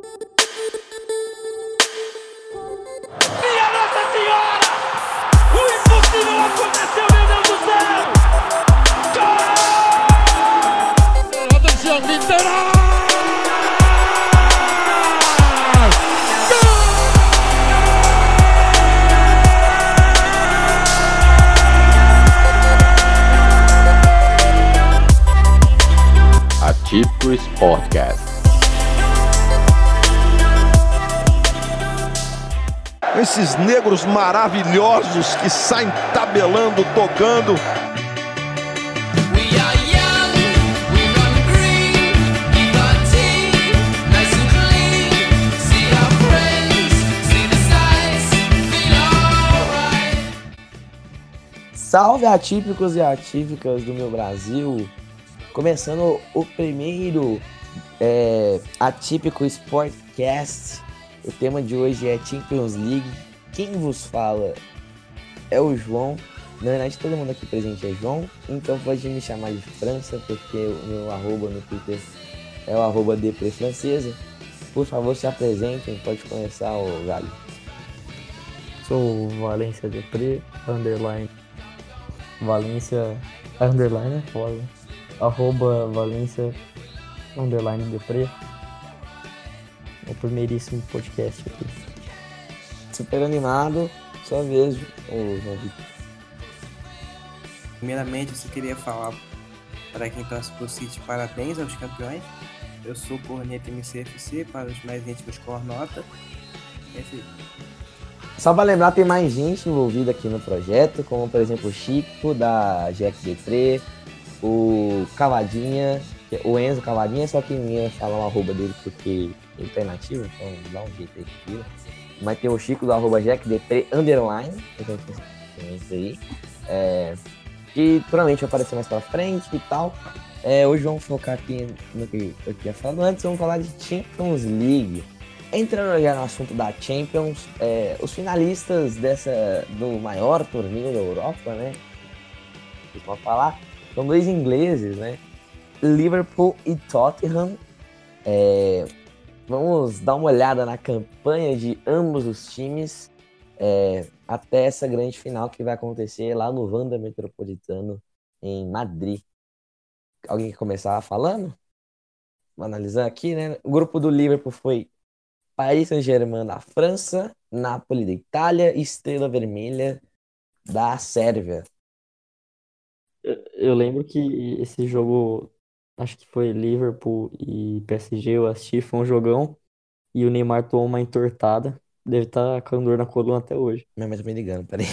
Minha Nossa Senhora! O impossível aconteceu, meu Deus do céu! Gol! Atenção, literal! Atípico Sportcast. Esses negros maravilhosos que saem tabelando, tocando. Salve atípicos e atípicas do meu Brasil! Começando o primeiro Atípico Sportcast. O tema de hoje é Champions League. Quem vos fala é o João. Na verdade, todo mundo aqui presente é João. Então pode me chamar de França, porque o meu arroba no Twitter é o @deprefrancesa. Por favor, se apresentem. Pode começar, o Galho. Sou Valência Depre, underline. Valência, underline é foda. @Valência, underline Depre. O primeiríssimo podcast aqui. Super animado. Só vejo o João Vitor. Primeiramente, eu só queria falar para quem torce pro City, parabéns aos campeões. Eu sou Corneta MCFC, para os mais íntimos Cornota. Só para lembrar, tem mais gente envolvida aqui no projeto, como por exemplo o Chico, da Jack D3, o Cavadinha, o Enzo Cavadinha, só que ninguém vai falar o arroba dele porque ele tá inativo, então dá um jeito aí que tira. Mas tem o Chico do @JackD3 underline, então tem isso aí, que provavelmente vai aparecer mais pra frente e tal. Hoje vamos focar aqui no que eu tinha falado antes, vamos falar de Champions League. Entrando já no assunto da Champions, os finalistas do maior torneio da Europa, né? Vamos falar, são dois ingleses, né? Liverpool e Tottenham. Vamos dar uma olhada na campanha de ambos os times até essa grande final que vai acontecer lá no Wanda Metropolitano, em Madrid. Alguém quer começar falando? Vou analisar aqui, né? O grupo do Liverpool foi Paris Saint-Germain da França, Napoli da Itália e Estrela Vermelha da Sérvia. Eu lembro que esse jogo, acho que foi Liverpool e PSG, eu assisti, foi um jogão. E o Neymar tomou uma entortada. Deve estar com dor na coluna até hoje. Minha mãe tá me ligando, peraí.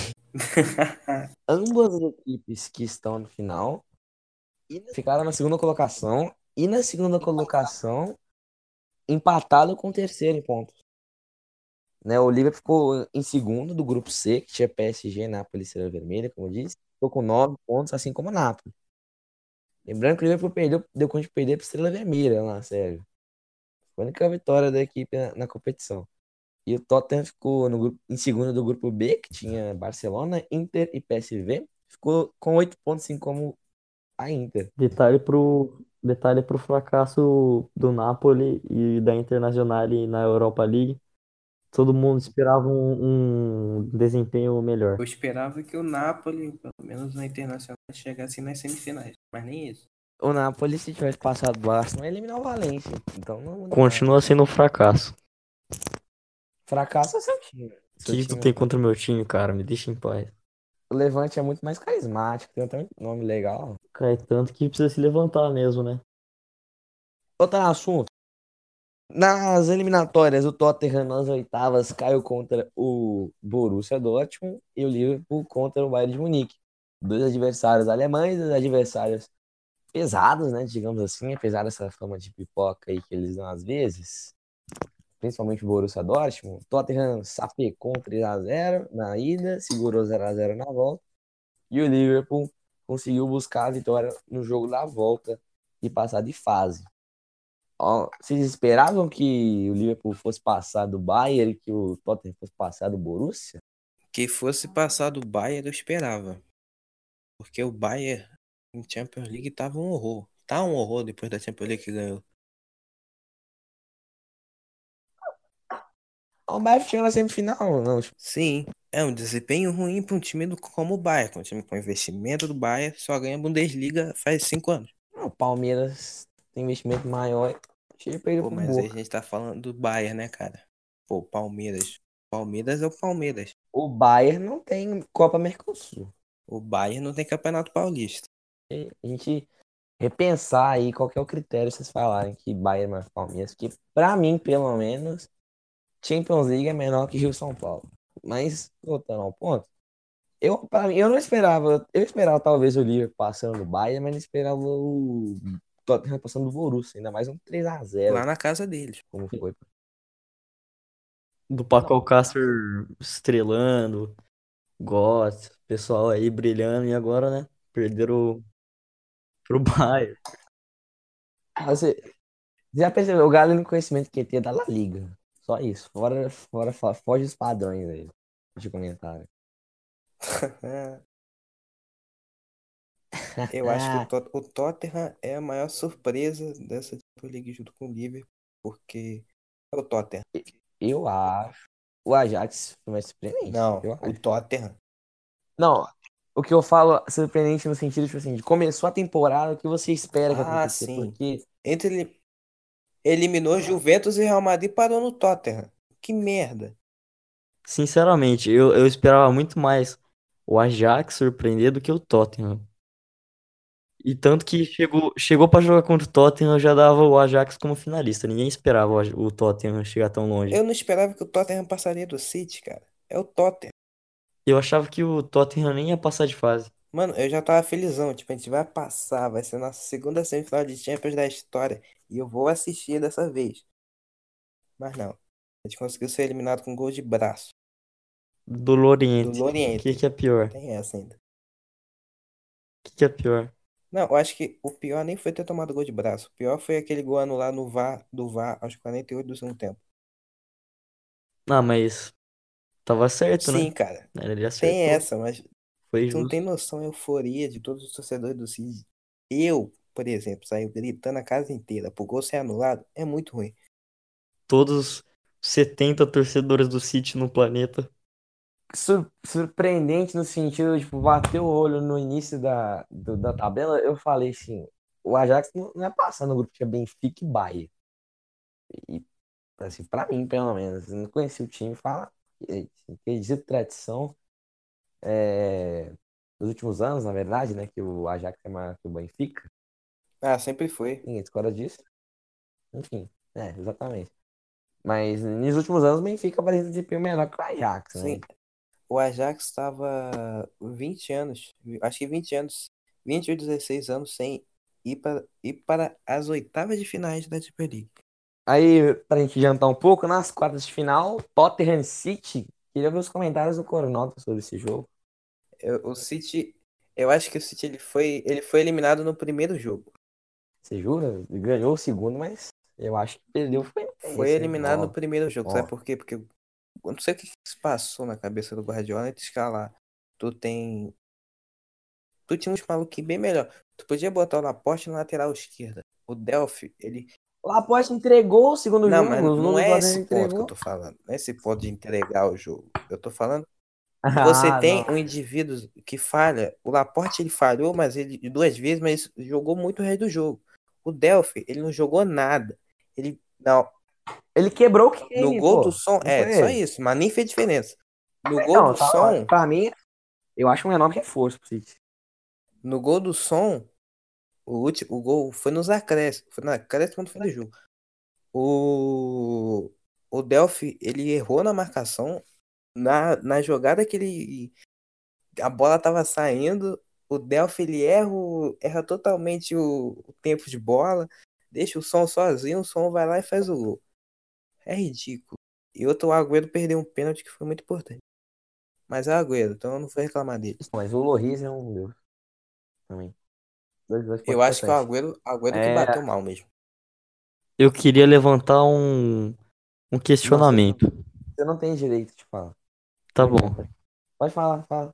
Ambas as equipes que estão no final ficaram na segunda colocação. E na segunda colocação, empatado com o terceiro em pontos. Né, o Liverpool ficou em segundo do grupo C, que tinha PSG, Napoli e Estrela Vermelha, como eu disse. Ficou com 9 pontos, assim como o Napoli. Lembrando que o Liverpool deu conta de perder para Estrela Vermelha lá, sério. Foi a única vitória da equipe na competição. E o Tottenham ficou em segundo do grupo B, que tinha Barcelona, Inter e PSV. Ficou com 8 pontos, assim como a Inter. Detalhe pro fracasso do Napoli e da Internazionale na Europa League. Todo mundo esperava um desempenho melhor. Eu esperava que o Napoli, pelo menos na Internacional, chegasse nas semifinais, mas nem isso. O Napoli, se tivesse passado o Barça, não ia eliminar o Valência. Então não Continua sendo um fracasso. Fracasso é seu time. O que tu tem contra o meu time, cara? Me deixa em paz. O Levante é muito mais carismático, tem até um nome legal. Cai tanto que precisa se levantar mesmo, né? Outro assunto. Nas eliminatórias, o Tottenham nas oitavas caiu contra o Borussia Dortmund e o Liverpool contra o Bayern de Munique. Dois adversários alemães, dois adversários pesados, né, digamos assim, apesar dessa fama de pipoca aí que eles dão às vezes. Principalmente o Borussia Dortmund. Tottenham sapecou 3-0 na ida, segurou 0-0 na volta. E o Liverpool conseguiu buscar a vitória no jogo da volta e passar de fase. Vocês esperavam que o Liverpool fosse passar do Bayern e que o Tottenham fosse passar do Borussia? Que fosse passar do Bayern, eu esperava. Porque o Bayern em Champions League tava um horror. Tá um horror depois da Champions League que ganhou. O Bayern chegou na semifinal, não. Tipo, Sim, é um desempenho ruim para um time como o Bayern, um time com investimento do Bayern, só ganha Bundesliga faz 5 anos. o Palmeiras tem investimento maior. Chega e perdeu Pô, pro mas aí a Boca. gente tá falando do Bayern, né, cara? Pô, Palmeiras. Palmeiras é o Palmeiras. O Bayern não tem Copa Mercosul. O Bayern não tem Campeonato Paulista. A gente repensar aí qual que é o critério vocês falarem que Bayern é mais Palmeiras, porque pra mim, pelo menos, Champions League é menor que Rio São Paulo. Mas, voltando ao ponto, pra mim, eu não esperava, eu esperava talvez o Liverpool passando do Bayern, mas não esperava o Tottenham passando do Borussia, ainda mais um 3-0, Lá na casa deles. como foi. Do Paco Alcácer estrelando, Götze, pessoal aí brilhando, e agora, né? Perderam pro Bayern. Você já percebeu, o Galo no conhecimento que tem da La Liga. Só isso. Foge dos padrões aí de comentário. Eu acho que o Tottenham é a maior surpresa dessa Champions League junto com o Liverpool, porque é o Tottenham. Eu acho. O Ajax foi mais surpreendente. Não, eu o acho. Tottenham. Não, o que eu falo surpreendente no sentido, tipo assim, de começou a temporada, o que você espera que aconteça? Sim. Porque Eliminou Juventus e Real Madrid e parou no Tottenham. Que merda. Sinceramente, eu esperava muito mais o Ajax surpreender do que o Tottenham. E tanto que chegou para jogar contra o Tottenham, eu já dava o Ajax como finalista. Ninguém esperava o Tottenham chegar tão longe. Eu não esperava que o Tottenham passaria do City, cara. É o Tottenham. Eu achava que o Tottenham nem ia passar de fase. Mano, eu já tava felizão. Tipo, a gente vai passar. Vai ser a nossa segunda semifinal de Champions da história. E eu vou assistir dessa vez. Mas não. A gente conseguiu ser eliminado com gol de braço. Do Loriente. Do O Loriente. que é pior? Tem essa ainda. O que é pior? Não, eu acho que o pior nem foi ter tomado gol de braço. O pior foi aquele gol anulado do VAR aos 48 do segundo tempo. Ah, mas tava certo, Sim, né? cara. Ele Tem acertou. essa, mas Foi tu não tem justo. noção da euforia de todos os torcedores do City. Eu, por exemplo, saio gritando a casa inteira pro gol ser anulado. É muito ruim. Todos os 70 torcedores do City no planeta. surpreendente no sentido, tipo, bater o olho no início da tabela, eu falei assim, o Ajax não é passar no grupo que é Benfica e Bayern. E, assim, pra mim, pelo menos, eu não conheci o time, fala, acredito tradição, nos últimos anos, na verdade, né, que o Ajax é maior que o Benfica, Ah, sempre foi. ninguém discorda disso. Enfim, exatamente. Mas nos últimos anos o Benfica parece um desempenho melhor que o Ajax, né? Sim. O Ajax estava 20 anos, acho que 20 anos, 20 ou 16 anos sem ir para as oitavas de finais da Champions League. Aí, pra gente adiantar um pouco, nas quartas de final, Tottenham City. Queria ver os comentários do Coronota sobre esse jogo. O City, eu acho que o City ele foi eliminado no primeiro jogo. Você jura? Ele ganhou o segundo, mas eu acho que perdeu. Foi esse, hein? eliminado Ó, no primeiro jogo. ó. Sabe por quê? Porque eu não sei o que se passou na cabeça do Guardiola de escalar. Tu tinha uns maluquinhos bem melhor. Tu podia botar o Laporte na lateral esquerda. O Delphi, ele. Laporte entregou o segundo Não, jogo. mas O não jogo do é Tottenham esse ponto que eu entregou. tô falando. Não é esse ponto de entregar o jogo. Eu tô falando que você Ah, tem não. um indivíduo que falha. O Laporte ele falhou, mas ele 2 vezes, mas jogou muito o resto do jogo. O Delphi, ele não jogou nada. Ele não. Ele quebrou o No Kane, gol pô. do som, Não foi só ele? isso, mas nem fez diferença. No gol Não, do som, pra mim, eu acho um enorme reforço pro City. no gol do som, o gol foi nos acréscimos, foi no acréscimo no fim do jogo. O Delphi, ele errou na marcação, na jogada que a bola tava saindo, o Delphi ele erra totalmente o tempo de bola, deixa o som sozinho, o som vai lá e faz o gol. É ridículo. E o Agüero perdeu um pênalti que foi muito importante. Mas é o Agüero, então eu não vou reclamar dele. Mas o Lloris é um deus também. Dois pontos Eu acho que o importantes. Agüero que bateu mal mesmo. Eu queria levantar um questionamento. Você não tem direito de falar. Tá bom. Pode falar, fala.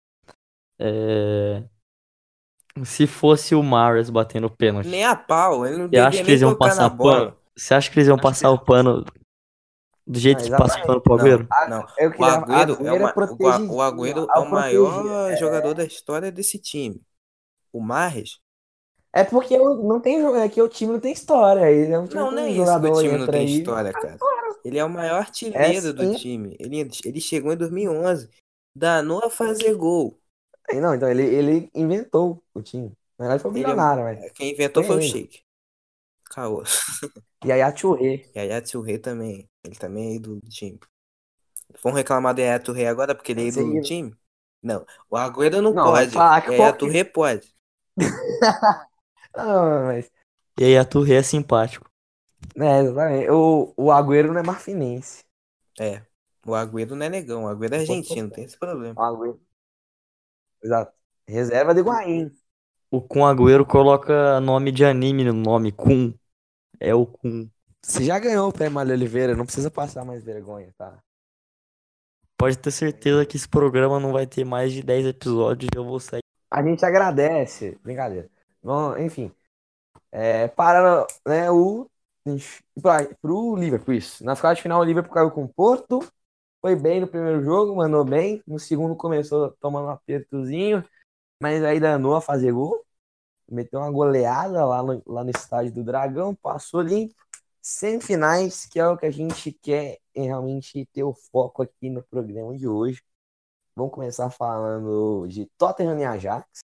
Se fosse o Mahrez batendo pênalti, Nem a pau, ele não você acha devia que eles nem iam tocar passar na o pano? bola. Você acha que eles iam passar o pano Do jeito que passa exatamente. pano pro Agüero? Não. Eu O queria Agüero protegidinho, o Agüero é ao o maior proteger. jogador da história desse time. O Mahrez, É porque não tem jogo, é que o time não tem história. Ele é um time que não é um isso que o jogador time não entra tem aí. história, cara. Ele é o maior É artilheiro do sim. time. Ele chegou em 2011, danou a fazer gol. Não, então ele inventou o time. Na verdade foi um bilionário, mas Quem inventou foi foi o ele. Sheik. Caô. E aí a Touré. E a Touré também. Ele também é ídolo do time. Vamos reclamar da Yaya Touré agora porque ele é ídolo do time? Não. O Agüero não Não, mas pode. falar E que a Yaya pode. Touré pode. Não, mas. E aí a Touré é simpático. Exatamente. O Agüero não é marfinense. É. O Agüero não é negão. O Agüero é argentino. Tem esse problema. O Agüero. Exato. Reserva de Higuaín. O Kun Agüero coloca nome de anime no nome, Kun. É o Kun. Você já ganhou o Prêmio Mário Oliveira, não precisa passar mais vergonha, tá? Pode ter certeza que esse programa não vai ter mais de 10 episódios e eu vou sair. A gente agradece. Brincadeira. Bom, enfim. Para, né, pro Liverpool, isso. Na fase final, o Liverpool caiu com o Porto. Foi bem no primeiro jogo, mandou bem. No segundo começou tomando um apertozinho, mas aí danou a fazer gol. Meteu uma goleada lá no estádio do Dragão, passou limpo. Semifinais, que é o que a gente quer realmente ter o foco aqui no programa de hoje. Vamos começar falando de Tottenham e Ajax.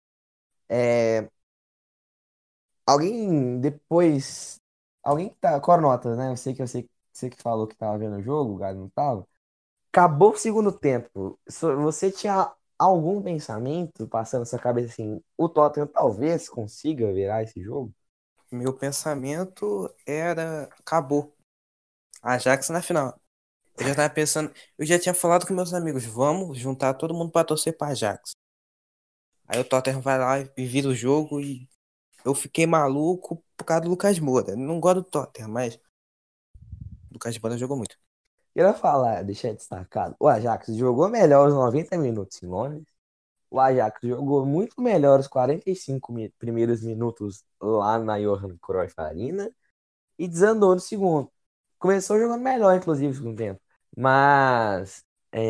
Alguém que tá. Qual a nota, né? Você que falou que tava vendo o jogo, o Gado não tava. Acabou o segundo tempo. Você tinha algum pensamento passando na sua cabeça assim, o Tottenham talvez consiga virar esse jogo? Meu pensamento era. Acabou. Ajax na final. Eu já tava pensando. Eu já tinha falado com meus amigos. Vamos juntar todo mundo pra torcer pra Ajax. Aí o Tottenham vai lá e vira o jogo e eu fiquei maluco por causa do Lucas Moura. Eu não gosto do Tottenham, mas o Lucas Moura jogou muito. Queria falar, deixar destacado. O Ajax jogou melhor os 90 minutos em Londres. O Ajax jogou muito melhor os 45 primeiros minutos lá na Johan Cruyff Arena e desandou no segundo. Começou jogando melhor, inclusive, no segundo tempo. Mas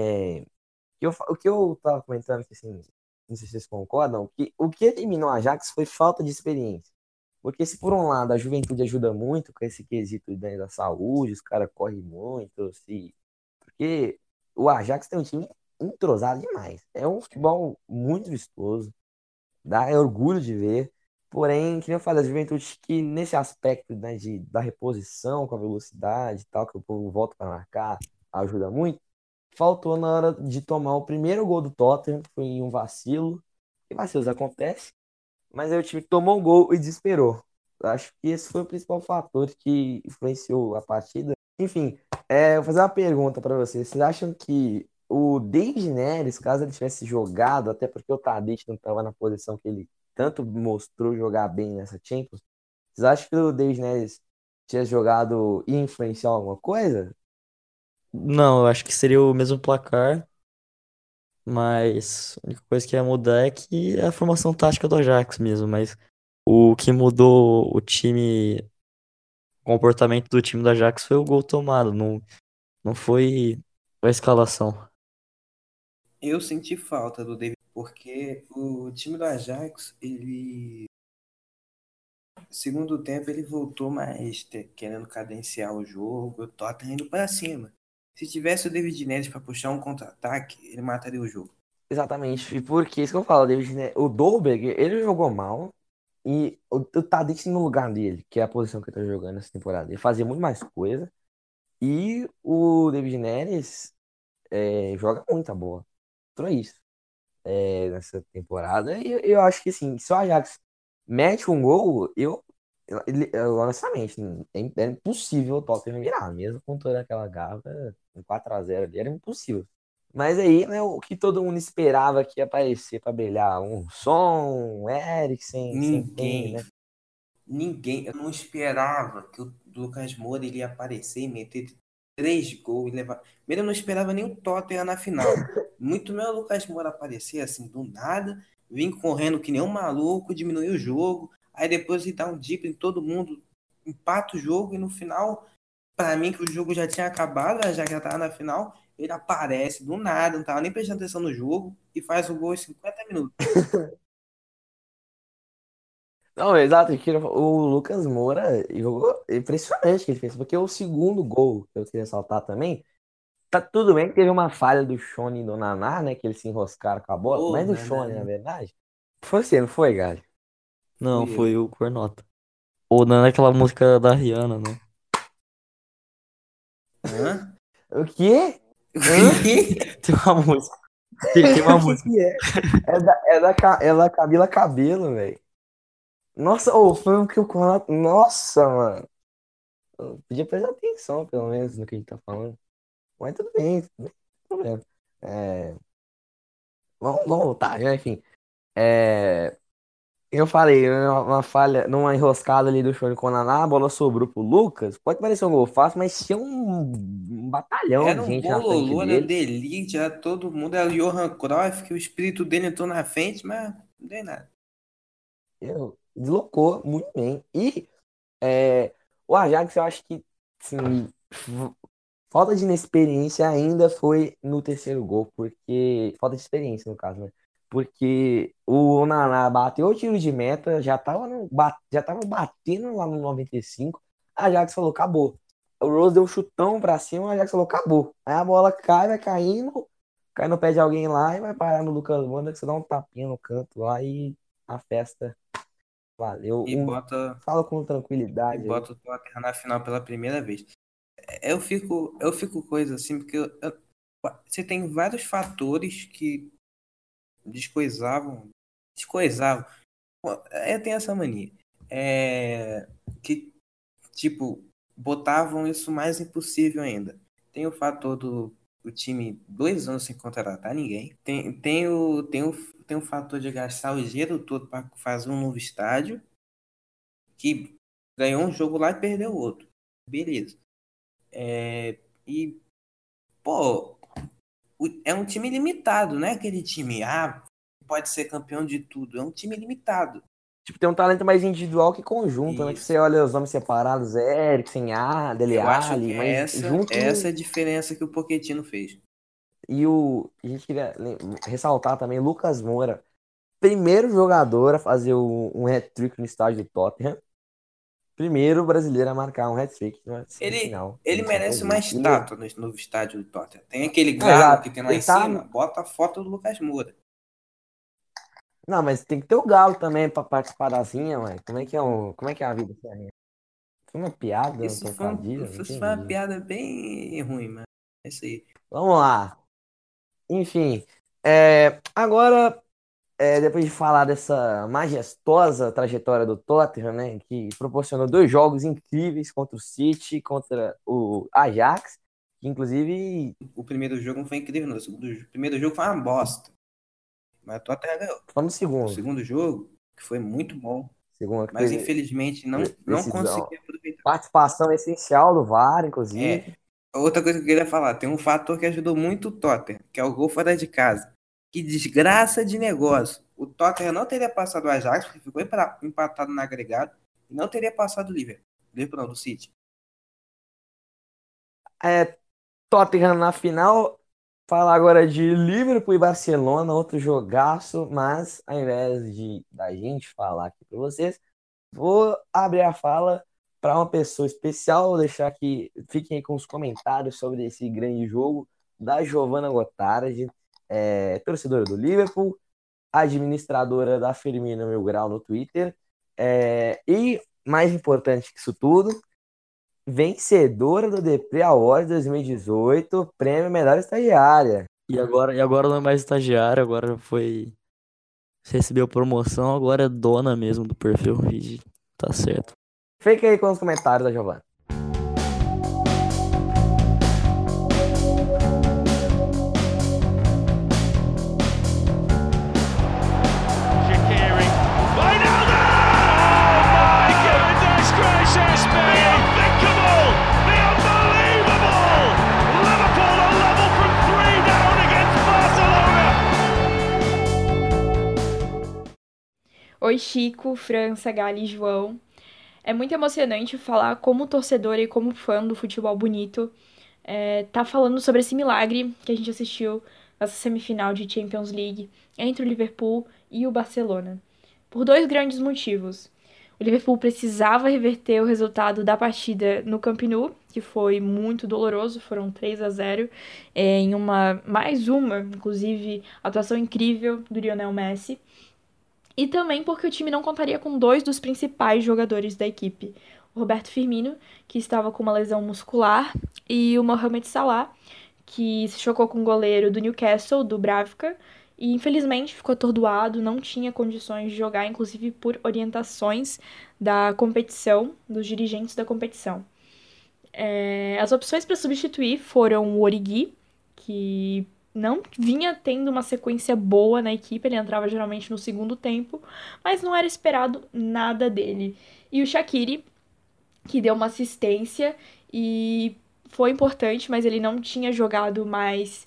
o que eu tava comentando, que assim, não sei se vocês concordam, que o que eliminou o Ajax foi falta de experiência. Porque se por um lado a juventude ajuda muito com esse quesito da saúde, os caras correm muito, porque o Ajax tem um time entrosado demais. É um futebol muito vistoso, dá orgulho de ver. Porém, que nem eu falei, a juventude que nesse aspecto, né, da reposição com a velocidade e tal, que o povo volta para marcar, ajuda muito, faltou na hora de tomar o primeiro gol do Tottenham, que foi em um vacilo. E vacilos acontecem. Mas aí o time tomou um gol e desesperou. Eu acho que esse foi o principal fator que influenciou a partida. Enfim, vou fazer uma pergunta para vocês. Vocês acham que o David Neres, caso ele tivesse jogado, até porque o Tadic não estava na posição que ele tanto mostrou jogar bem nessa Champions, vocês acham que o David Neres tivesse jogado ia influenciar alguma coisa? Não, eu acho que seria o mesmo placar, mas a única coisa que ia mudar é que é a formação tática do Ajax mesmo, mas o que mudou o time, o comportamento do time do Ajax foi o gol tomado, não foi a escalação. Eu senti falta do David, porque o time do Ajax, segundo tempo, ele voltou mais querendo cadenciar o jogo, o Tottenham indo pra cima. Se tivesse o David Neres pra puxar um contra-ataque, ele mataria o jogo. Exatamente. E porque isso que eu falo, o Dolberg, ele jogou mal. E o Tadic no lugar dele, que é a posição que ele tá jogando nessa temporada. Ele fazia muito mais coisa. E o David Neres joga muita bola. Então é isso. Nessa temporada. E eu acho que assim, se o Ajax mete um gol, honestamente, é impossível o Tottenham virar. Mesmo com toda aquela garra, um 4-0 ali, era impossível. Mas aí, né, o que todo mundo esperava que ia aparecer para brilhar, um Son, um Eriksen, sem Ninguém, né? ninguém, eu não esperava que o Lucas Moura ele ia aparecer e meter 3 gols e levar. Primeiro, eu não esperava nem o Tottenham na final. Muito melhor o Lucas Moura aparecer assim do nada, vir correndo que nem um maluco, diminuir o jogo, aí depois ele dá um drible em todo mundo, empata o jogo e no final pra mim que o jogo já tinha acabado, já que já tava na final, ele aparece do nada, não tava nem prestando atenção no jogo e faz o gol em 50 minutos. Não, exato, o Lucas Moura jogou impressionante que ele fez, porque o segundo gol que eu queria saltar também, tá tudo bem que teve uma falha do Shone e do Naná, né, que eles se enroscaram com a bola, mas do Shone, na verdade, foi você, não foi, Gali? Não, Fui eu. foi o Cornota. Ou não é aquela música da Rihanna, né? Hã? O quê? Tem uma música. Tem uma O que música. que é? É da Camila Cabello, velho. Nossa, foi o que eu... Nossa, mano. Eu podia prestar atenção, pelo menos, no que a gente tá falando. Mas tudo bem, não tem problema. Vamos voltar, né? Enfim. Eu falei, uma falha, numa enroscada ali do Shone com o Naná, a bola sobrou pro Lucas. Pode parecer um gol fácil, mas tinha um batalhão Era de um gente na frente bololô, era o dele. Delite, era todo mundo, era o Johan Cruyff, que o espírito dele entrou na frente, mas não deu nada. Deslocou muito bem. E o Ajax, eu acho que assim, falta de inexperiência ainda foi no terceiro gol, porque. Falta de experiência, no caso, né? Porque o Naná bateu o tiro de meta, já tava batendo lá no 95. A Ajax falou, acabou. O Rose deu um chutão pra cima, a Ajax falou, acabou. Aí a bola cai, vai caindo, cai no pé de alguém lá e vai parar no Lucas Moura, que você dá um tapinha no canto lá e a festa valeu. E bota, Fala com e tranquilidade aí. bota o Tottenham na final pela primeira vez. Eu fico coisa assim, porque você tem vários fatores que descoisavam. Pô, eu tenho essa mania. Que, tipo, botavam isso mais impossível ainda. Tem o fator do time 2 anos sem contratar ninguém. Tem o fator de gastar o dinheiro todo para fazer um novo estádio, que ganhou um jogo lá e perdeu outro. Beleza. E, pô, é um time limitado, não é aquele time, pode ser campeão de tudo. É um time limitado. Tipo, tem um talento mais individual que conjunto, né? Que Isso. você olha os nomes separados, Eriksen, Dele Eu acho Alli, que mas junto. essa é a diferença que o Pochettino fez. E a gente queria ressaltar também Lucas Moura, primeiro jogador a fazer um hat-trick no estádio do Tottenham. Primeiro brasileiro a marcar um hat-trick na semifinal. Ele merece uma estátua no novo estádio do Tottenham. Tem aquele galo exato. que tem lá em cima, bota a foto do Lucas Moura. Não, mas tem que ter o galo também pra participar da zinha, mãe. Como é que é a vida? Foi uma piada, Isso foi uma piada bem ruim, mas é isso aí. Vamos lá. Enfim, agora, depois de falar dessa majestosa trajetória do Tottenham, né, que proporcionou 2 jogos incríveis contra o City, contra o Ajax, que inclusive... O primeiro jogo não foi incrível, não. O primeiro jogo foi uma bosta. Mas o Tottenham ganhou. Vamos no segundo. O segundo jogo, que foi muito bom. Segundo, mas infelizmente não consegui aproveitar. Participação essencial do VAR, inclusive. Outra coisa que eu queria falar, tem um fator que ajudou muito o Tottenham, que é o gol fora de casa. Que desgraça de negócio. O Tottenham não teria passado o Ajax, porque ficou empatado no agregado, e não teria passado o Liverpool. Liverpool não, do City. Tottenham na final. Falar agora de Liverpool e Barcelona, outro jogaço, mas ao invés da gente falar aqui para vocês, vou abrir a fala para uma pessoa especial, vou deixar que fiquem aí com os comentários sobre esse grande jogo da Giovanna Gottardi, torcedora do Liverpool, administradora da Firmino Mil Grau no Twitter, e mais importante que isso tudo, vencedora do Depré Awards 2018, prêmio melhor estagiária. E agora não é mais estagiária, agora recebeu promoção, agora é dona mesmo do perfil. Tá certo. Fica aí com os comentários da Giovanna. Oi, Chico, França, Gali e João. É muito emocionante falar como torcedora e como fã do futebol bonito, tá falando sobre esse milagre que a gente assistiu nessa semifinal de Champions League entre o Liverpool e o Barcelona. Por dois grandes motivos. O Liverpool precisava reverter o resultado da partida no Camp Nou, que foi muito doloroso, foram 3-0, em mais uma, inclusive, atuação incrível do Lionel Messi. E também porque o time não contaria com dois dos principais jogadores da equipe. O Roberto Firmino, que estava com uma lesão muscular, e o Mohamed Salah, que se chocou com o goleiro do Newcastle, do Bravka, e infelizmente ficou atordoado, não tinha condições de jogar, inclusive por orientações da competição, dos dirigentes da competição. As opções para substituir foram o Origi, que não vinha tendo uma sequência boa na equipe, ele entrava geralmente no segundo tempo, mas não era esperado nada dele. E o Shaqiri, que deu uma assistência e foi importante, mas ele não tinha jogado mais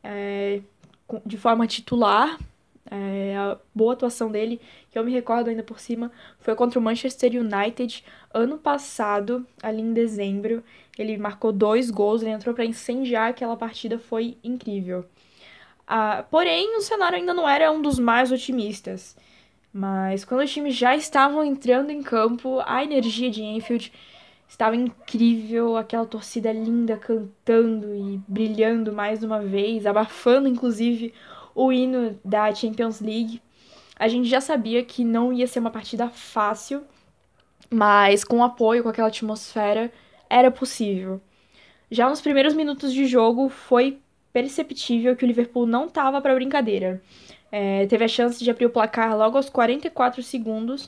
de forma titular. A boa atuação dele, que eu me recordo ainda por cima, foi contra o Manchester United ano passado, ali em dezembro. Ele marcou 2 gols, ele entrou para incendiar aquela partida, foi incrível. Porém, o cenário ainda não era um dos mais otimistas. Mas quando os times já estavam entrando em campo, a energia de Anfield estava incrível, aquela torcida linda cantando e brilhando mais uma vez, abafando inclusive o hino da Champions League. A gente já sabia que não ia ser uma partida fácil, mas com apoio, com aquela atmosfera, era possível. Já nos primeiros minutos de jogo, foi perceptível que o Liverpool não estava para brincadeira. Teve a chance de abrir o placar logo aos 44 segundos,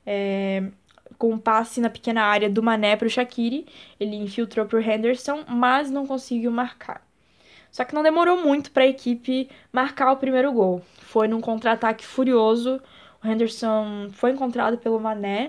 com um passe na pequena área do Mané para o Shaqiri. Ele infiltrou para o Henderson, mas não conseguiu marcar. Só que não demorou muito para a equipe marcar o primeiro gol. Foi num contra-ataque furioso. O Henderson foi encontrado pelo Mané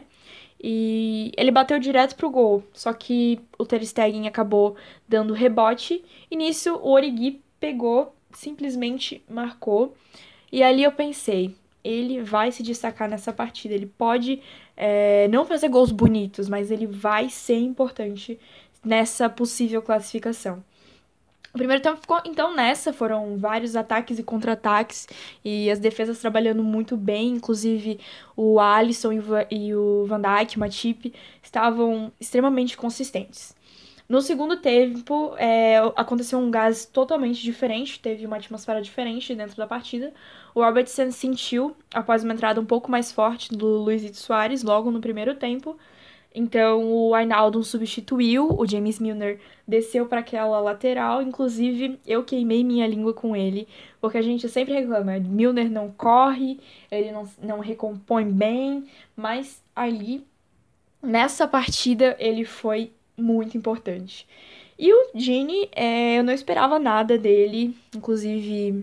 e ele bateu direto pro gol. Só que o Ter Stegen acabou dando rebote e nisso o Origi pegou, simplesmente marcou. E ali eu pensei, ele vai se destacar nessa partida. Ele pode não fazer gols bonitos, mas ele vai ser importante nessa possível classificação. O primeiro tempo ficou, então, nessa, foram vários ataques e contra-ataques, e as defesas trabalhando muito bem, inclusive o Alisson e o Van Dijk, Matip, estavam extremamente consistentes. No segundo tempo, aconteceu um gás totalmente diferente, teve uma atmosfera diferente dentro da partida. O Robertson sentiu, após uma entrada um pouco mais forte do Luizito Soares, logo no primeiro tempo. Então, o Wijnaldum substituiu, o James Milner desceu para aquela lateral. Inclusive, eu queimei minha língua com ele, porque a gente sempre reclama, Milner não corre, ele não recompõe bem, mas ali, nessa partida, ele foi muito importante. E o Gini, eu não esperava nada dele, inclusive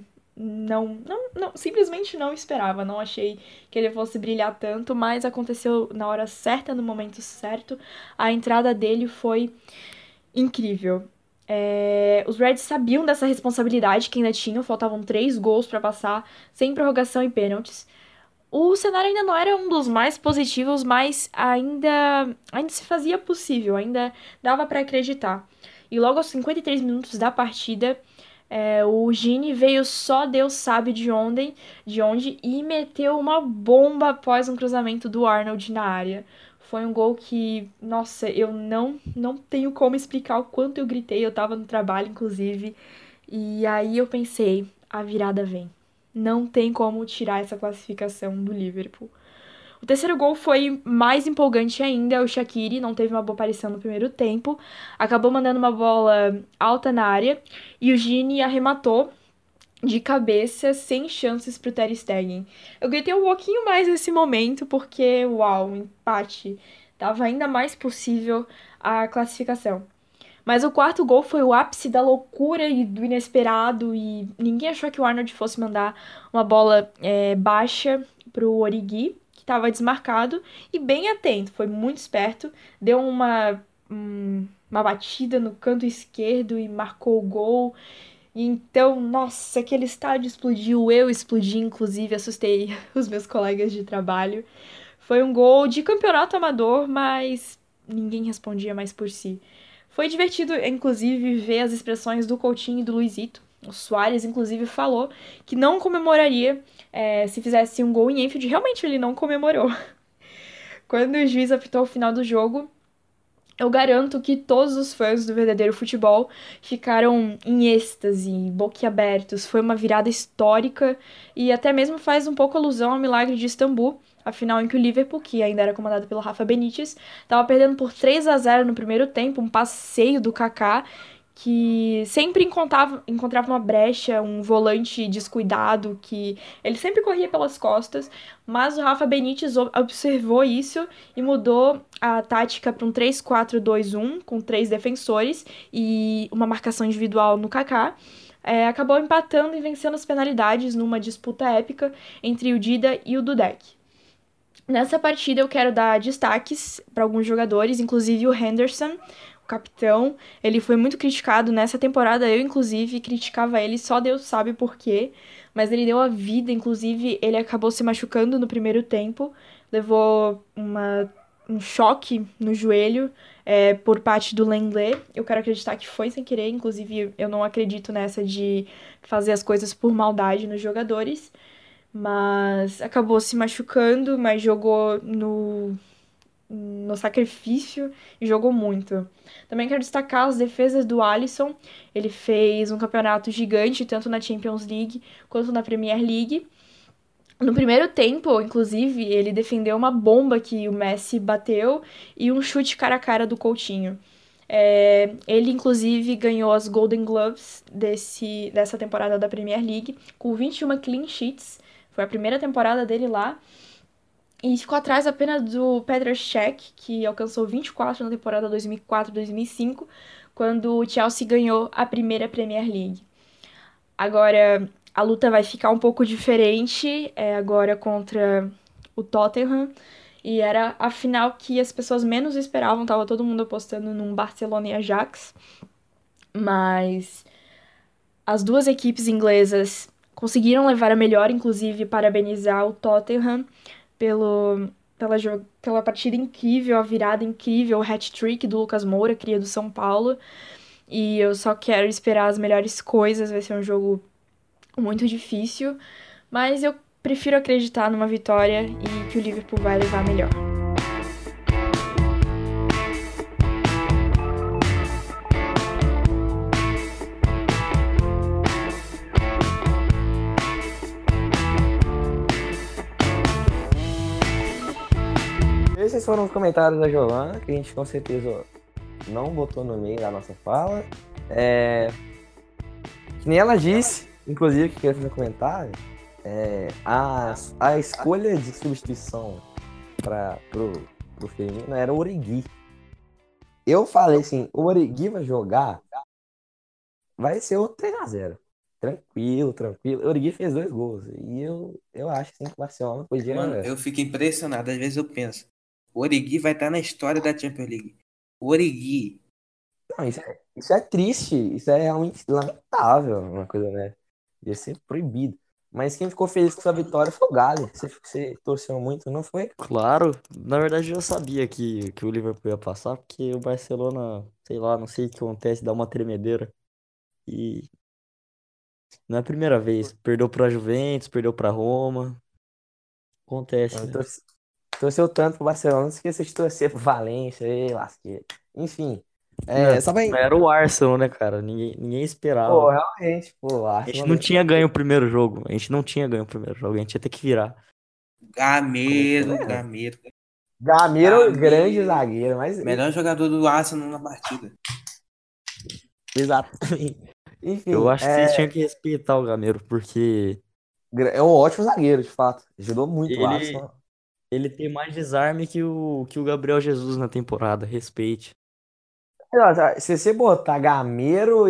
simplesmente não esperava, não achei que ele fosse brilhar tanto, mas aconteceu na hora certa, no momento certo. A entrada dele foi incrível. Os Reds sabiam dessa responsabilidade que ainda tinham, faltavam 3 gols para passar, sem prorrogação e pênaltis. O cenário ainda não era um dos mais positivos, mas ainda se fazia possível, ainda dava para acreditar. E logo aos 53 minutos da partida, o Gini veio só Deus sabe de onde, e meteu uma bomba após um cruzamento do Arnold na área. Foi um gol que, nossa, eu não tenho como explicar o quanto eu gritei, eu tava no trabalho, inclusive. E aí eu pensei, a virada vem. Não tem como tirar essa classificação do Liverpool. O terceiro gol foi mais empolgante ainda. O Shaqiri não teve uma boa aparição no primeiro tempo. Acabou mandando uma bola alta na área. E o Gini arrematou de cabeça, sem chances pro Ter Stegen. Eu gritei um pouquinho mais nesse momento, porque, uau, um empate. Tava ainda mais possível a classificação. Mas o quarto gol foi o ápice da loucura e do inesperado. E ninguém achou que o Arnold fosse mandar uma bola baixa pro Origi, que estava desmarcado e bem atento, foi muito esperto, deu uma batida no canto esquerdo e marcou o gol. E então, nossa, aquele estádio explodiu, eu explodi, inclusive, assustei os meus colegas de trabalho. Foi um gol de campeonato amador, mas ninguém respondia mais por si. Foi divertido, inclusive, ver as expressões do Coutinho e do Luizito. O Suárez, inclusive, falou que não comemoraria se fizesse um gol em Enfield. Realmente, ele não comemorou. Quando o juiz apitou o final do jogo, eu garanto que todos os fãs do verdadeiro futebol ficaram em êxtase, boquiabertos. Foi uma virada histórica e até mesmo faz um pouco alusão ao milagre de Istambul, a final em que o Liverpool, que ainda era comandado pelo Rafa Benítez, estava perdendo por 3-0 no primeiro tempo, um passeio do Kaká, que sempre encontrava uma brecha, um volante descuidado, que ele sempre corria pelas costas, mas o Rafa Benítez observou isso e mudou a tática para um 3-4-2-1, com 3 defensores e uma marcação individual no Kaká. Acabou empatando e vencendo as penalidades numa disputa épica entre o Dida e o Dudek. Nessa partida eu quero dar destaques para alguns jogadores, inclusive o Henderson, o capitão. Ele foi muito criticado nessa temporada, eu inclusive criticava ele, só Deus sabe por quê, mas ele deu a vida, inclusive ele acabou se machucando no primeiro tempo, levou um choque no joelho por parte do Lenglet. Eu quero acreditar que foi sem querer, inclusive eu não acredito nessa de fazer as coisas por maldade nos jogadores, mas acabou se machucando, mas jogou no sacrifício e jogou muito. Também quero destacar as defesas do Alisson. Ele fez um campeonato gigante, tanto na Champions League quanto na Premier League. No primeiro tempo, inclusive, ele defendeu uma bomba que o Messi bateu e um chute cara a cara do Coutinho. Ele, inclusive, ganhou as Golden Gloves dessa temporada da Premier League, com 21 clean sheets. Foi a primeira temporada dele lá. E ficou atrás apenas do Petr Cech, que alcançou 24 na temporada 2004-2005, quando o Chelsea ganhou a primeira Premier League. Agora, a luta vai ficar um pouco diferente, agora contra o Tottenham. E era a final que as pessoas menos esperavam, tava todo mundo apostando num Barcelona e Ajax. Mas as duas equipes inglesas conseguiram levar a melhor, inclusive parabenizar o Tottenham pela partida incrível, a virada incrível, o hat-trick do Lucas Moura, cria do São Paulo. E eu só quero esperar as melhores coisas, vai ser um jogo muito difícil, mas eu prefiro acreditar numa vitória e que o Liverpool vai levar a melhor. Esses foram os comentários da Giovana, que a gente com certeza não botou no meio da nossa fala. Que nem ela disse, inclusive, que queria fazer um comentário, a escolha de substituição pro Firmino era o Origi. Eu falei assim, o Origi vai jogar, vai ser o 3-0. Tranquilo. O Origi fez 2 gols. E eu acho assim, que o Barcelona podia... Mano, eu fico impressionado. Às vezes eu penso, o Origi vai estar na história da Champions League. O Origi. Não, isso é triste. Isso é realmente lamentável. Uma coisa, né? Ia ser proibido. Mas quem ficou feliz com essa vitória foi o Galo. Você torceu muito, não foi? Claro, na verdade eu sabia que o Liverpool ia passar, porque o Barcelona, sei lá, não sei o que acontece, dá uma tremedeira. E não é a primeira vez. Perdeu pra Juventus, perdeu pra Roma. Acontece, né? Torceu tanto pro Barcelona, não esqueça de torcer pro Valência e lasqueira. Enfim. Só pra... Era o Arsenal, né, cara? Ninguém esperava. Pô, realmente, pô, A gente não tinha ganho o primeiro jogo. A gente ia ter que virar. Gameiro. Grande zagueiro, mas... Melhor jogador do Arsenal na partida. Exatamente. Enfim, Eu acho que vocês tinham que respeitar o Gameiro, porque é um ótimo zagueiro, de fato. Ajudou muito o Arsenal. ele tem mais desarme que o Gabriel Jesus na temporada. Respeite. Se você botar Gameiro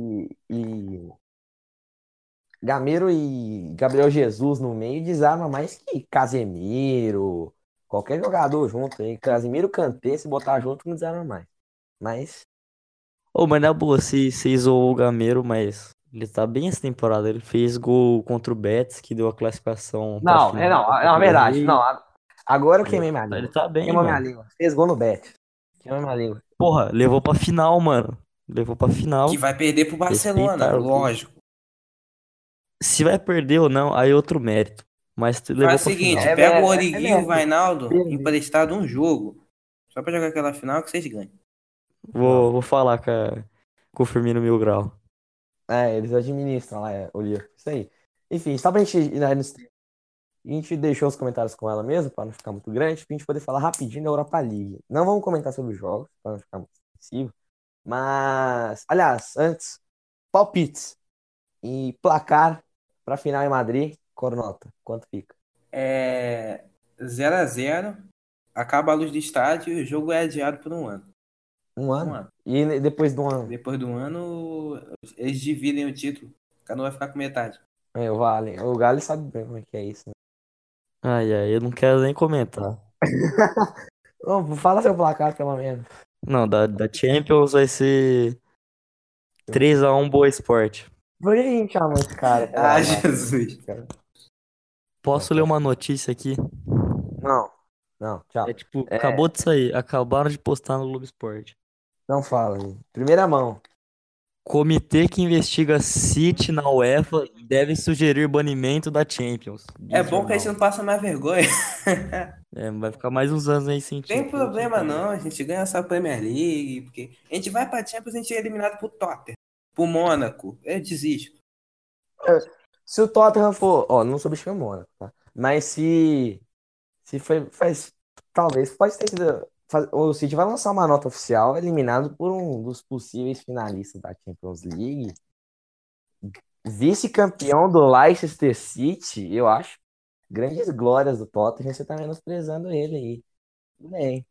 e Gabriel Jesus no meio, desarma mais que Casemiro, qualquer jogador junto aí. Casemiro, Kanté, se botar junto, não desarma mais. Mas Mas na boa, você zoou o Gameiro, mas ele tá bem essa temporada. Ele fez gol contra o Betis, que deu a classificação pra não, final da é Copa do verdade. Rei. Não, Agora eu queimei minha Ele língua. tá bem, Queimou minha mano. língua. Fez gol no bet. Queimou minha língua. Porra, levou pra final, mano. Levou pra final. Que vai perder pro Barcelona, Respeitar o clube. lógico. Se vai perder ou não, aí é outro mérito. Mas levou Faz o pra seguinte, final. pega o é Origi e o mérito. Vainaldo Perder. emprestado um jogo. Só pra jogar aquela final que vocês ganham. Vou falar com o Firmino Mil Grau. Eles administram lá o livro. Isso aí. Enfim, só pra gente ir aí nos... A gente deixou os comentários com ela mesmo, pra não ficar muito grande, pra gente poder falar rapidinho da Europa League. Não vamos comentar sobre os jogos, pra não ficar muito extensivo. Mas, aliás, antes, palpites e placar pra final em Madrid, Cornota, quanto fica? 0-0, acaba a luz do estádio e o jogo é adiado por um ano. Um ano? Um ano. E depois do ano? Depois do ano, eles dividem o título. Cada um vai ficar com metade. O Galo sabe bem como é que é isso, né? Ai, eu não quero nem comentar. Ô, fala seu placar, pelo menos. Não, da Champions vai ser 3-1 Boa Esporte. Por que a gente chamou esse cara? Jesus. Posso ler uma notícia aqui? Não, tchau. Acabou de sair. Acabaram de postar no Globo Esporte. Não fala, gente. Primeira mão. Comitê que investiga City na UEFA deve sugerir banimento da Champions. É bom que a gente não passa mais vergonha. Vai ficar mais uns anos aí sem Tem Champions. problema não, a gente ganha essa Premier League, porque a gente vai pra Champions, a gente é eliminado pro Tottenham, pro Mônaco, eu desisto. Se o Tottenham for... não subestima o Mônaco, tá? Mas se talvez, pode ter sido... O City vai lançar uma nota oficial eliminado por um dos possíveis finalistas da Champions League. Vice-campeão do Leicester City, eu acho. Grandes glórias do Tottenham, você tá menosprezando ele aí. Tudo bem.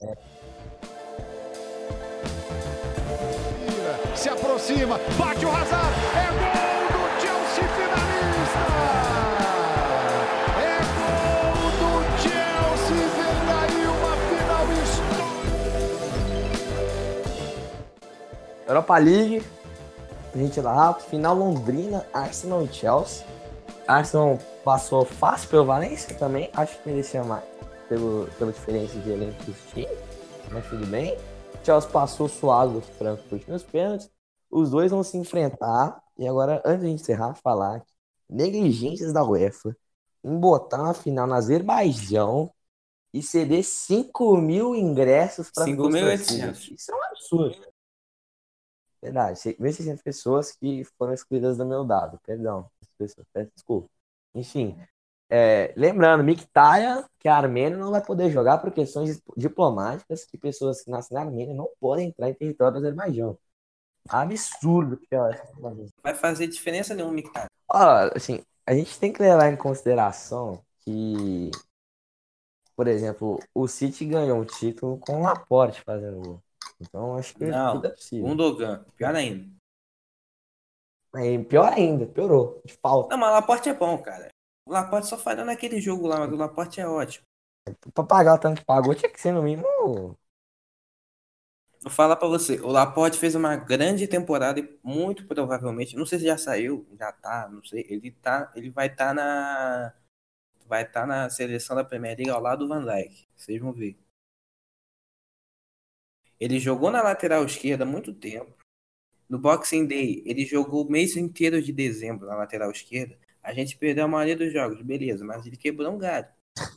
Se aproxima, bate o Hazard, é gol do Chelsea finalista! É gol do Chelsea, vem daí uma final histórica! Europa League, a gente lá, final Londrina, Arsenal e Chelsea. Arsenal passou fácil pelo Valência também, acho que merecia mais pela diferença de elenco dos times, mas tudo bem. Chelsea passou suado do Frankfurt nos pênaltis. Os dois vão se enfrentar. E agora, antes de encerrar, falar que negligências da UEFA em botar uma final na Azerbaijão e ceder 5.000 ingressos para 5.800. Isso é um absurdo. Verdade, 1.600 pessoas que foram excluídas do meu dado. Perdão, peço desculpa. Enfim, lembrando, Mkhitaryan, que é armênio, não vai poder jogar por questões diplomáticas, que pessoas que nascem na Armênia não podem entrar em território do Azerbaijão. Absurdo. Vai fazer diferença nenhuma, Mkhitaryan. Assim, a gente tem que levar em consideração que, por exemplo, o City ganhou um título com o Laporte fazendo gol. Então, acho que tudo é possível. Gundogan, pior ainda. Pior ainda, piorou, de falta. Não, mas o Laporte é bom, cara. O Laporte só falhou naquele jogo lá, mas o Laporte é ótimo. Pra pagar o tanto que pagou, tinha que ser no mínimo. Vou falar pra você, o Laporte fez uma grande temporada e muito provavelmente, não sei se já saiu, já tá, não sei, ele vai estar na seleção da Premier League ao lado do Van Dijk, vocês vão ver. Ele jogou na lateral esquerda há muito tempo. No Boxing Day, ele jogou o mês inteiro de dezembro na lateral esquerda. A gente perdeu a maioria dos jogos, beleza, mas ele quebrou um galho.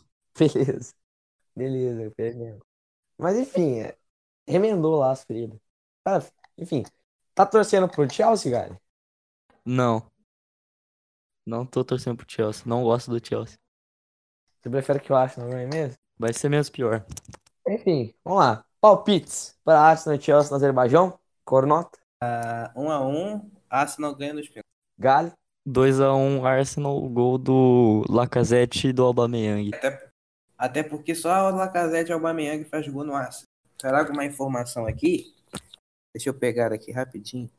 Beleza, perdeu. Mas enfim, remendou lá as feridas. Cara, enfim, tá torcendo pro Chelsea, cara? Não. Não tô torcendo pro Chelsea. Não gosto do Chelsea. Você prefere que o Arsenal ganhe mesmo? Vai ser menos pior. Enfim, vamos lá. Palpites para Arsenal e Chelsea no Azerbaijão. Cornota. 1-1, Arsenal ganha nos pênaltis. Galho. 2-1 Arsenal, gol do Lacazette e do Aubameyang. Até porque só o Lacazette e o Aubameyang faz gol no Arsenal. Trago uma informação aqui. Deixa eu pegar aqui rapidinho.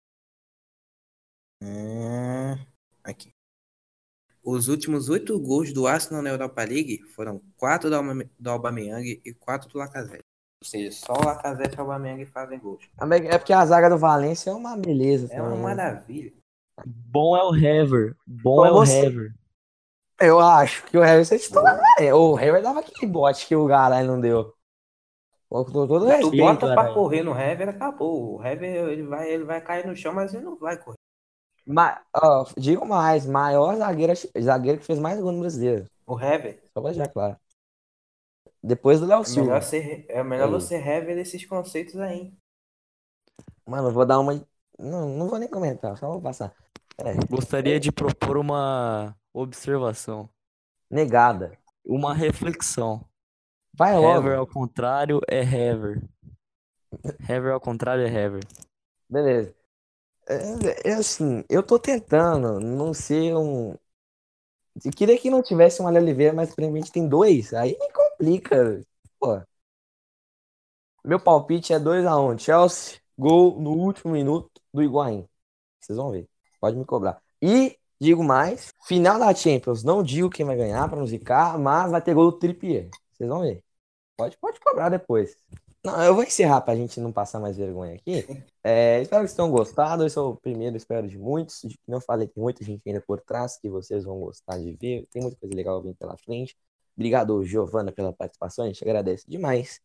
Aqui. Os últimos 8 gols do Arsenal na Europa League foram 4 do Aubameyang e 4 do Lacazette. Ou seja, só o Lacazette e o Aubameyang fazem gols. É porque a zaga do Valência é uma beleza. É uma maravilha. Bom é o Hever. Bom é o Hever. Eu acho que o Hever é titular. O Hever dava aquele bote que o Garay não deu. Com todo Tu respeito. bota pra caralho. correr no Hever, acabou. O Hever ele vai cair no chão, mas ele não vai correr. Digo mais, maior zagueiro que fez mais gol no brasileiro. O Hever Só pra deixar claro. Depois do Léo Silva. é melhor Aí. você rever esses conceitos aí. Mano, eu vou dar uma. Não vou nem comentar, só vou passar. Gostaria de propor uma observação, Negada. uma reflexão. Vai Hever logo. ao contrário é Hever. Hever ao contrário é Hever. Beleza. Assim, eu tô tentando não ser um. Eu queria que não tivesse um Alê Oliveira, mas provavelmente tem dois. Aí me complica. Pô. Meu palpite é 2-1. Chelsea, gol no último minuto do Higuaín. Vocês vão ver. Pode me cobrar. E, digo mais, final da Champions. Não digo quem vai ganhar pra não zicar, mas vai ter gol do Trippier. Vocês vão ver. Pode cobrar depois. Não, eu vou encerrar pra gente não passar mais vergonha aqui. Espero que vocês tenham gostado. Esse é o primeiro, espero, de muitos. Não falei, tem muita gente ainda por trás que vocês vão gostar de ver. Tem muita coisa legal vindo pela frente. Obrigado, Giovana, pela participação. A gente agradece demais.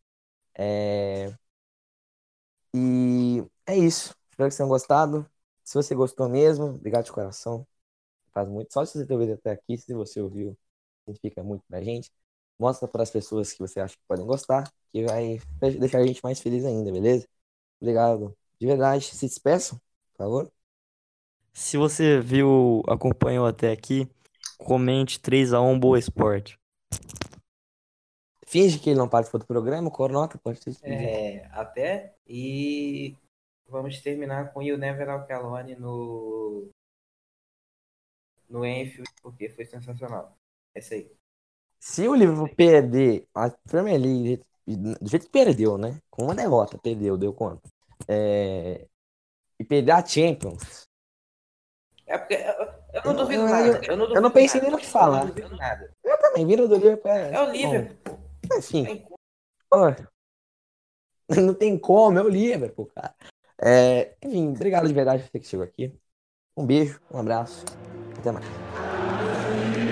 E é isso. Espero que vocês tenham gostado. Se você gostou mesmo, obrigado de coração. Faz muito. Só se você ter ouvido até aqui, se você ouviu, significa muito pra gente. Mostra para as pessoas que você acha que podem gostar, que vai deixar a gente mais feliz ainda, beleza? Obrigado. De verdade, se despeçam, por favor. Se você viu, acompanhou até aqui, comente 3-1 Boa Esporte. Finge que ele não participou do programa, o Cornota pode se despedir. Até. E vamos terminar com o You Never Walk Alone no Enfield, porque foi sensacional. É isso aí. Se o Liverpool perder a Premier League do jeito que perdeu, né? Com uma derrota, deu conta. E perder a Champions. É porque eu não duvido nada. Eu não pensei nem no que falar. Eu não duvido nada. Eu também, vindo do Liverpool. É o Liverpool. Bom, enfim. Não tem como, é o Liverpool, cara. Enfim, obrigado de verdade por você que chegou aqui. Um beijo, um abraço. Até mais.